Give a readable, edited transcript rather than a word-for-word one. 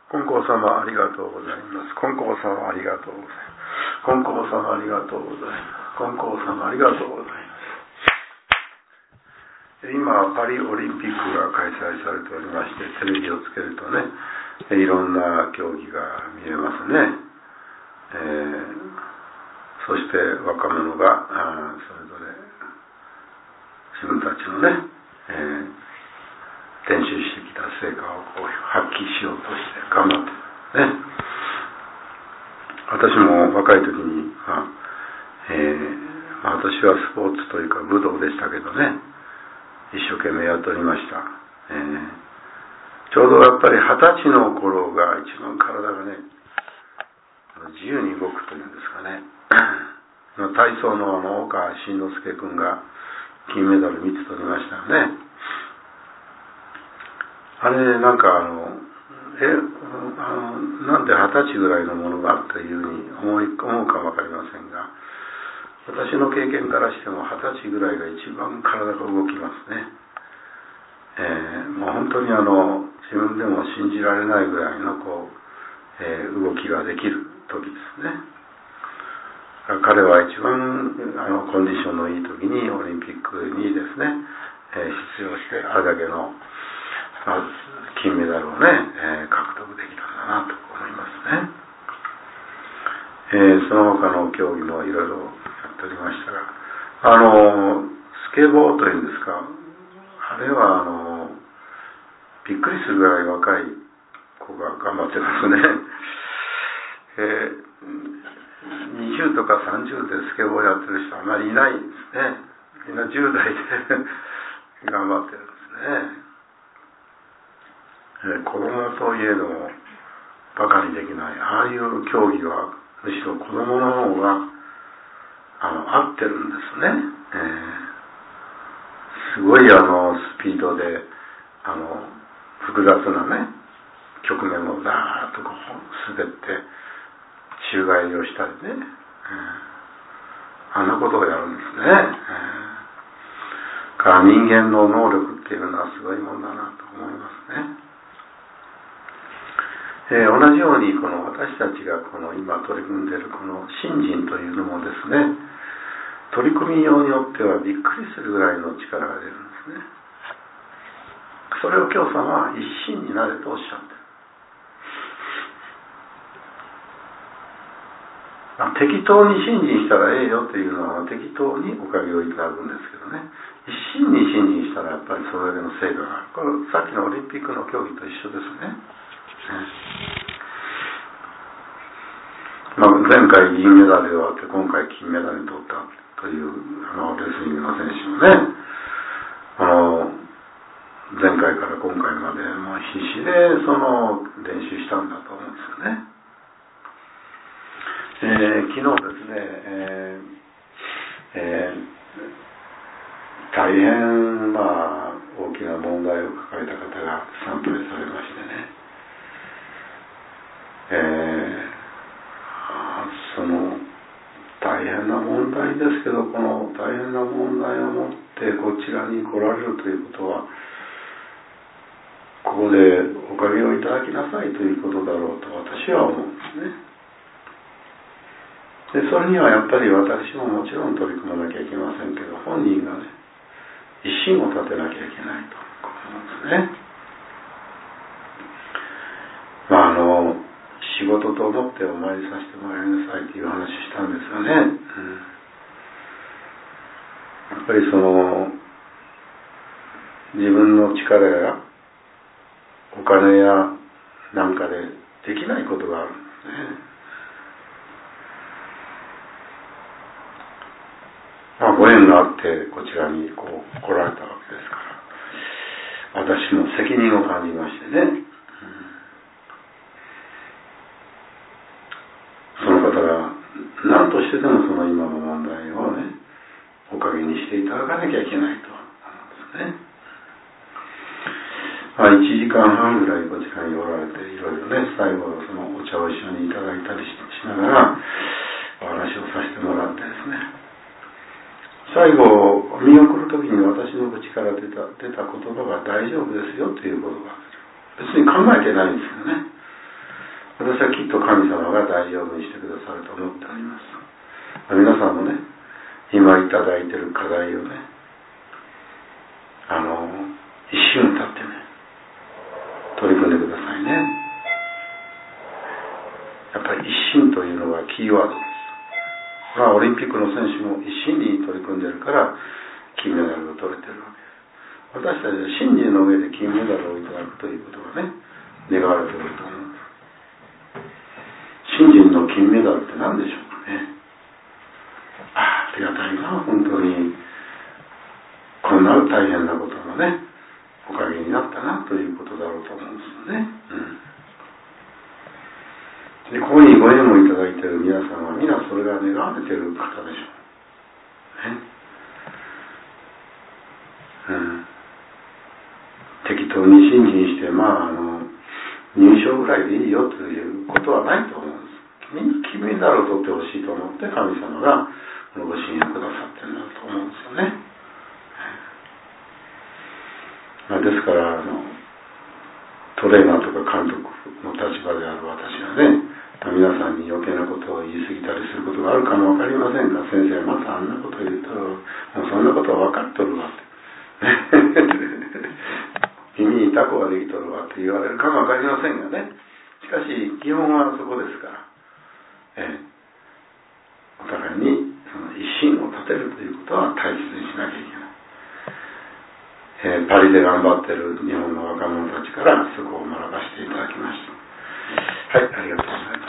金光様ありがとうございます。金光様ありがとうございます。金光様ありがとうございます。金光様ありがとうございます。今パリオリンピックが開催されておりまして、テレビをつけるとね、いろんな競技が見えますね。そして若者がそれぞれ自分たちのね、練習してきた成果をこう発揮しようとして頑張ってね。私も若い時に、私はスポーツというか武道でしたけどね、一生懸命やっておりました。ちょうどやっぱり20歳の頃が一番体がね、自由に動くというんですかね。体操の岡慎之助君が金メダル3つ取りましたよね。あれなんかなんで20歳ぐらいのものがというふうに思うかもわかりませんが、私の経験からしても20歳ぐらいが一番体が動きますね。もう本当に自分でも信じられないぐらいの動きができる時ですね。彼は一番コンディションのいい時にオリンピックにですね、出場してあれだけの金メダルをね、獲得できたんだなと思いますね。その他の競技もいろいろやっておりましたが、スケボーというんですか、あれはびっくりするぐらい若い子が頑張ってますね。20とか30でスケボーやってる人あまりいないですね。みんな10代で頑張ってるんですね。子供といえどもバカにできない、ああいう競技はむしろ子供の方が合ってるんですね。すごいスピードで複雑なね局面をザーッと滑って宙返りをしたりね、あんなことをやるんですね。から人間の能力っていうのはすごいもんだなと思いますね。同じように私たちが今取り組んでいるこの信心というのもですね、取り組みようによってはびっくりするぐらいの力が出るんですね。それを教祖は一心になれとおっしゃってる。適当に信心したらええよというのは適当におかげをいただくんですけどね、一心に信心したらやっぱりそれだけの成果がある。これさっきのオリンピックの競技と一緒ですね。前回銀メダルで終わって今回金メダルに取ったというレスリングの選手もね、前回から今回までもう必死で練習したんだと思うんですよね。昨日ですね、大変大きな問題を抱えた方が参拝されましてね、大変な問題ですけど、この大変な問題を持ってこちらに来られるということは、ここでおかげをいただきなさいということだろうと私は思うんですね。でそれにはやっぱり私ももちろん取り組まなきゃいけませんけど、本人がね一心を立てなきゃいけないと思うんですね。仕事と思ってお参りさせてもらいなさいという話をしたんですよね。やっぱり自分の力やお金やなんかでできないことがあるんですね。ご縁があってこちらに来られたわけですから、私も責任を感じましてね、その方が何としてでも今の問題をねおかげにしていただかなきゃいけないと思うんですね。1時間半ぐらいこちらにおられて、いろいろね最後お茶を一緒にいただいたりしながらお話をさせてもらってですね、最後見送るときに私の口から出た言葉が大丈夫ですよという言葉、別に考えてないんですよね。 私はきっと神様が大丈夫にしてくださると思っております。皆さんもね、今いただいている課題をね、一瞬経ってね、取り組んでくださいね。やっぱり一心というのはキーワードです。オリンピックの選手も一心に取り組んでいるから金メダルを取れているわけです。私たちは信心の上で金メダルをいただくということがね、願われていると思うんです。信心の金メダルって何でしょうかね。ありがたいな、本当にこんな大変なこともね、おかげになったなということだろうと思うんですよね。でここにご縁をいただいている皆さんは皆それが願われている方でしょう。適当に信心して入賞ぐらいでいいよということはないと思うんです。みんな金メダルを取ってほしいと思って神様がこのご支援をくださっているんだと思うんですよね。ですからトレーナーとか監督の立場である私はね、皆さんに余計なことを言い過ぎたりすることがあるかもわかりませんが、先生またあんなことを言うともうそんなことは分かっとるわって耳にタコができとるわって言われるかもわかりませんがね、しかし基本はそこですから、お互いにその一心を立てるということは大切にしなきゃいけない。パリで頑張っている日本の若者たちからそこを学ばせていただきました。はい、ありがとうございます。